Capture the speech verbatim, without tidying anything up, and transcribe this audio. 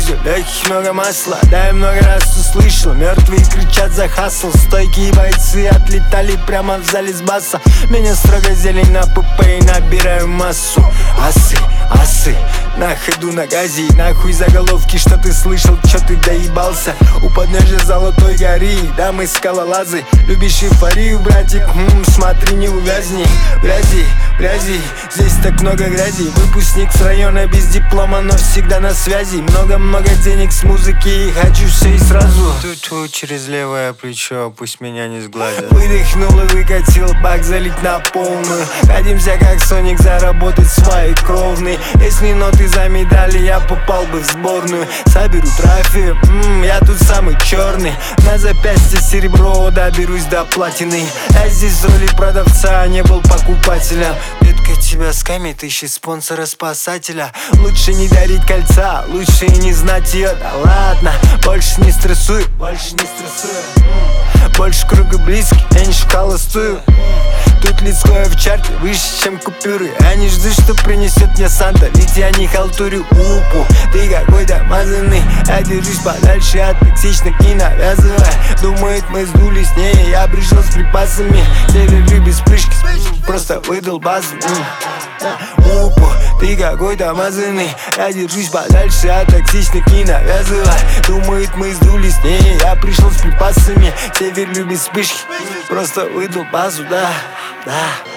дизель, легких много масла. Да, я много раз услышал, мертвые кричат за хасл. Стойкие бойцы отлетали прямо в зале с баса. Меня строго зелень на ПП и набираю массу. Асы, асы, на ходу на газе. Нахуй заголовки, что ты слышал, чё ты доебался. У подножия золотой горы, да мы скалолазы. Любишь эйфорию, братик, м-м, смотри, не увязни. Грязи, грязи, здесь так много грязи. Выпускник с района без диплома, но всегда на связи. Много-много денег с музыки и хочу все и сразу. Ту-ту через левое плечо, пусть меня не сгладят. Выдохнул и выкатил бак, залить на полную. Годимся как Соник, заработать свои кровные. Если ноты за медали, я попал бы в сборную. Соберу трофею, м-м, я тут самый черный. На запястье серебро, доберусь до платины. Я здесь в роли продавца, а не был покупателем. Детка, тебя скамит, ищи спонсора-спасателя. Лучше не дарить кольца, лучше и не знать ее. Да ладно, больше не стрессуй, больше не стрессуй. Больше круга близких, я не шоколастую. Тут лицкое в чарте выше, чем купюры. Они ждут, что принесет мне Санта, ведь я не халтурю упу. Ты какой-то мазанный, я держусь подальше от токсичных, не навязывай. Думает, мы сдулись, не, я пришел с припасами. Север любит вспышки, просто выдал базу. Упу, ты какой-то мазанный, я держусь подальше от токсичных, не навязывай. Думает, мы сдулись, не, я пришел с припасами. Север любит вспышки, просто выдал базу, да, да.